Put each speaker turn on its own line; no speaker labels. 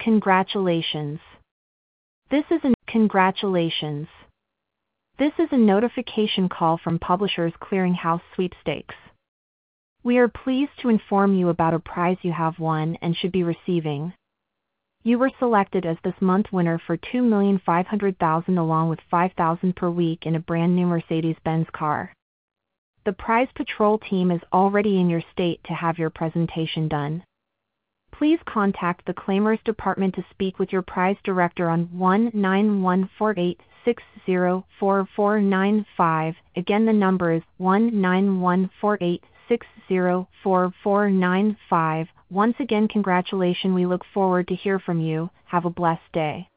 Congratulations. Congratulations. This is a notification call from Publishers Clearinghouse Sweepstakes. We are pleased to inform you about a prize you have won and should be receiving. You were selected as this month's winner for $2,500,000 along with $5,000 per week in a brand new Mercedes-Benz car. The prize patrol team is already in your state to have your presentation done. Please contact the Claimers Department to speak with your prize director on 1-914-860-4495. Again, the number is 1-914-860-4495. Once again, congratulations. We look forward to hear from you. Have a blessed day.